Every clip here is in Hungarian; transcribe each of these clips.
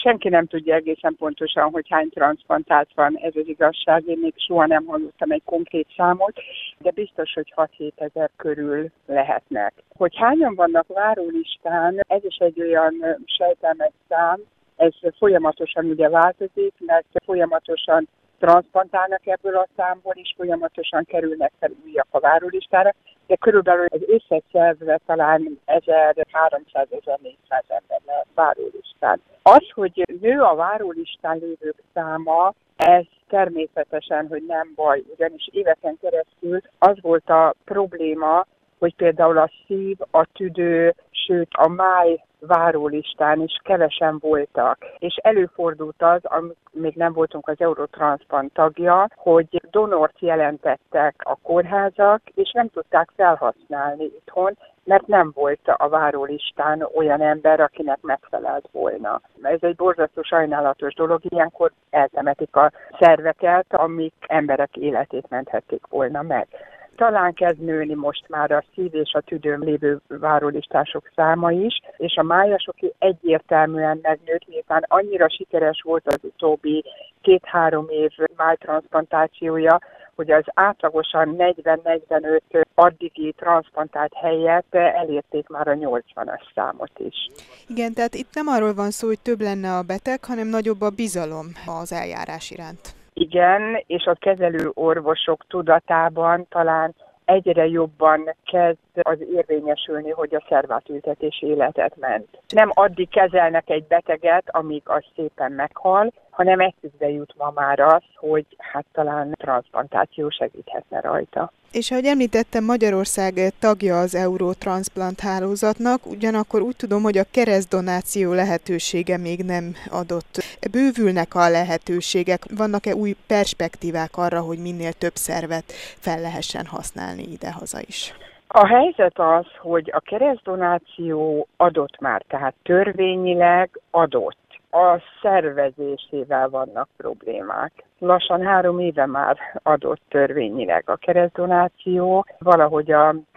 senki nem tudja egészen pontosan, hogy hány transzplantált van, ez az igazság. Én még soha nem hallottam egy konkrét számot, de biztos, hogy 6-7 ezer körül lehetnek. Hogy hányan vannak várólistán, ez is egy olyan sejtelmes szám, ez folyamatosan ugye változik, mert folyamatosan transzplantálnak ebből a számból, és folyamatosan kerülnek fel újak a várólistára, de körülbelül az összes szervre talán 1300-1400 ember lehet várólistán. Az, hogy nő a várólistán lévők száma, ez természetesen, hogy nem baj, ugyanis éveken keresztül az volt a probléma, hogy például a szív, a tüdő, sőt a máj várólistán is kevesen voltak. És előfordult az, amikor még nem voltunk az Eurotransplant tagja, hogy donort jelentettek a kórházak, és nem tudták felhasználni itthon, mert nem volt a várólistán olyan ember, akinek megfelelt volna. Ez egy borzasztó sajnálatos dolog, ilyenkor eltemetik a szerveket, amik emberek életét menthették volna meg. Talán kezd nőni most már a szív és a tüdőn lévő várólistások száma is, és a májasoké egyértelműen megnőtt, miután annyira sikeres volt az utóbbi 2-3 év májtranszplantációja, hogy az átlagosan 40-45 addigi transzplantált helyett elérték már a 80-as számot is. Igen, tehát itt nem arról van szó, hogy több lenne a beteg, hanem nagyobb a bizalom az eljárás iránt. Igen, és a kezelő orvosok tudatában talán egyre jobban kezd az érvényesülni, hogy a szervátültetés életet ment. Nem addig kezelnek egy beteget, amíg az szépen meghal, hanem eszükbe jut ma már az, hogy hát talán transzplantáció segíthetne rajta. És ahogy említettem, Magyarország tagja az Eurotransplant hálózatnak, ugyanakkor úgy tudom, hogy a keresztdonáció lehetősége még nem adott. Bővülnek a lehetőségek, vannak-e új perspektívák arra, hogy minél több szervet fel lehessen használni idehaza is? A helyzet az, hogy a keresztdonáció adott már, tehát törvényileg adott. A szervezésével vannak problémák. Lassan 3 éve már adott törvényileg a keresztdonáció. Valahogy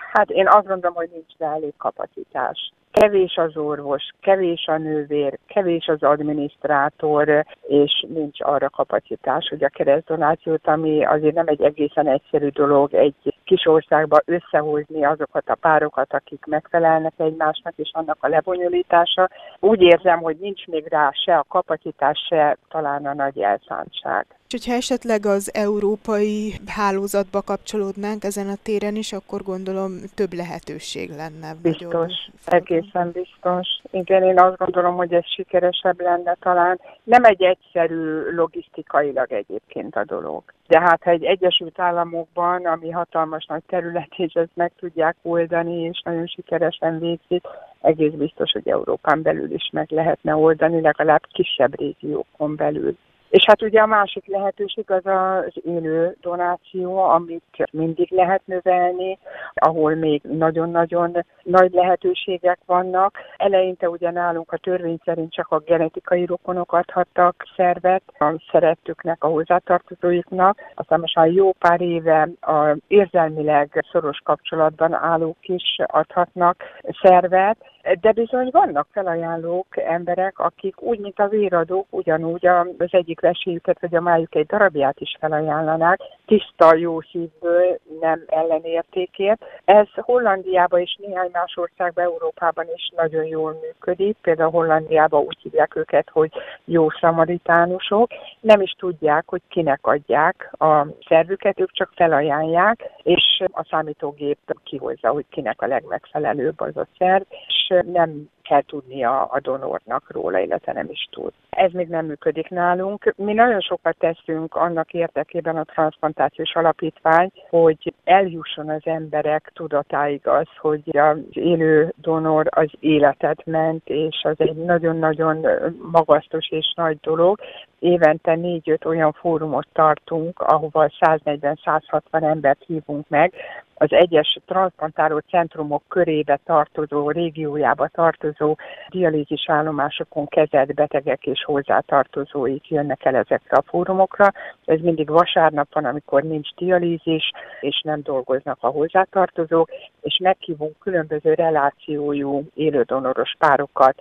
én azt gondolom, hogy nincs rá elég kapacitás. Kevés az orvos, kevés a nővér, kevés az adminisztrátor, és nincs arra kapacitás, hogy a keresztdonációt, ami azért nem egy egészen egyszerű dolog, egy kis országba összehozni azokat a párokat, akik megfelelnek egymásnak, és annak a lebonyolítása. Úgy érzem, hogy nincs még rá se a kapacitás, se talán a nagy elszántság. És hogyha esetleg az európai hálózatba kapcsolódnánk ezen a téren is, akkor gondolom több lehetőség lenne. Biztos, egészen biztos. Igen, én azt gondolom, hogy ez sikeresebb lenne talán. Nem egy egyszerű logisztikailag egyébként a dolog. De hát ha egy Egyesült Államokban, ami hatalmas nagy terület, és ezt meg tudják oldani, és nagyon sikeresen végzik, egész biztos, hogy Európán belül is meg lehetne oldani, legalább kisebb régiókon belül. És hát ugye a másik lehetőség az az élő donáció, amit mindig lehet növelni, ahol még nagyon-nagyon nagy lehetőségek vannak. Eleinte ugye nálunk a törvény szerint csak a genetikai rokonok adhattak szervet a szerettüknek, a hozzátartozóiknak. Aztán most már jó pár éve az érzelmileg szoros kapcsolatban állók is adhatnak szervet, de bizony vannak felajánlók emberek, akik úgy, mint a véradók, ugyanúgy az egyik veséjüket vagy a májuk egy darabját is felajánlanák, tiszta jó szívből, nem ellenértékért. Ez Hollandiában és néhány más országban, Európában is nagyon jól működik. Például Hollandiában úgy hívják őket, hogy jó szamaritánusok. Nem is tudják, hogy kinek adják a szervüket, ők csak felajánlják, és a számítógép kihozza, hogy kinek a legmegfelelőbb az a szerv, és nem kell tudnia a donornak róla, illetve nem is tud. Ez még nem működik nálunk. Mi nagyon sokat teszünk annak érdekében a transzplantációs alapítvány, hogy eljusson az emberek tudatáig az, hogy az élő donor az életet ment, és az egy nagyon-nagyon magasztos és nagy dolog. Évente 4-5 olyan fórumot tartunk, ahova 140-160 embert hívunk meg, az egyes transzplantáló centrumok körébe tartozó, régiójába tartozó dialízis állomásokon kezelt betegek és hozzátartozóik jönnek el ezekre a fórumokra. Ez mindig vasárnap van, amikor nincs dialízis, és nem dolgoznak a hozzátartozók, és meghívunk különböző relációjú élődonoros párokat,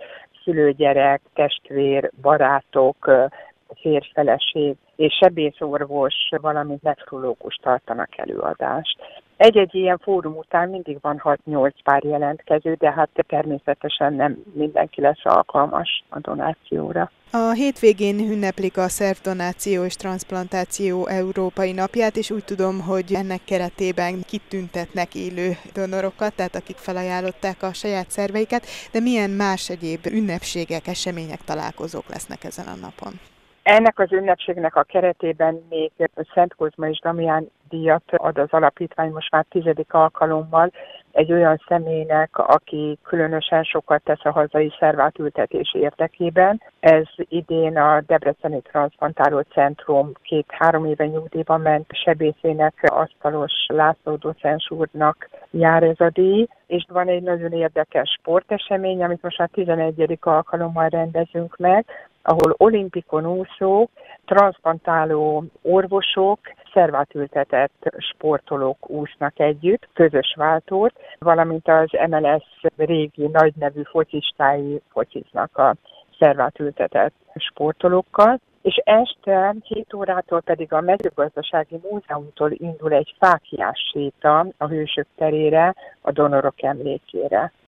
szülőgyerek, testvér, barátok, férjfeleség és sebészorvos, valamint nefrológus tartanak előadást. Egy-egy ilyen fórum után mindig van 6-8 pár jelentkező, de hát természetesen nem mindenki lesz alkalmas a donációra. A hétvégén ünneplik a szervdonáció és transzplantáció Európai Napját, és úgy tudom, hogy ennek keretében kitüntetnek élő donorokat, tehát akik felajánlották a saját szerveiket, de milyen más egyéb ünnepségek, események, találkozók lesznek ezen a napon? Ennek az ünnepségnek a keretében még Szent Kozma és Damián díjat ad az alapítvány most már 10. alkalommal egy olyan személynek, aki különösen sokat tesz a hazai szervátültetés érdekében. Ez idén a Debreceni Transzplantáló Centrum 2-3 éve nyugdíjba ment sebészének, Asztalos László docens úrnak jár ez a díj, és van egy nagyon érdekes sportesemény, amit most már 11. alkalommal rendezünk meg, ahol olimpikon úszók, transzplantáló orvosok, szervátültetett sportolók úsznak együtt, közös váltót, valamint az MLS régi nagynevű focistái fociznak a szervátültetett sportolókkal. És este 7 órától pedig a Mezőgazdasági Múzeumtól indul egy fáklyás séta a Hősök terére, a donorok emlékére.